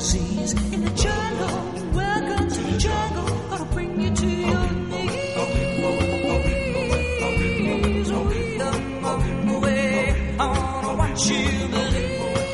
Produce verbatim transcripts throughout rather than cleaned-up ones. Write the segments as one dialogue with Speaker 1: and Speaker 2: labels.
Speaker 1: seas in the jungle. Welcome to the jungle. Gonna bring you to your knees. We don't know way. I wanna watch you believe.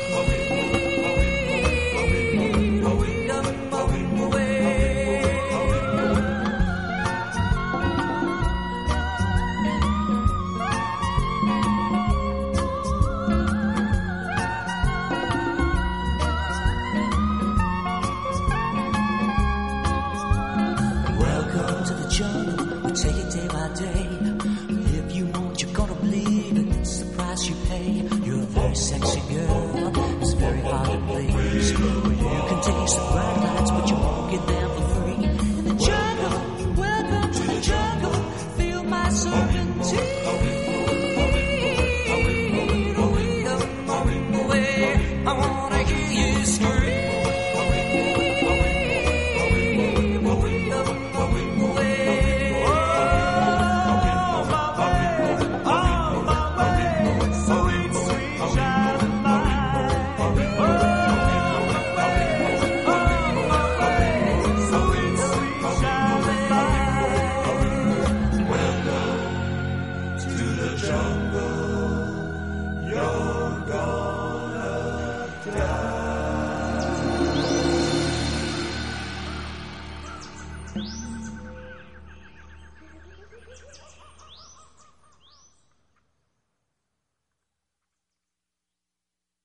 Speaker 1: Sexy girl, it's very hard to please. You can taste the bright lights, but you won't get there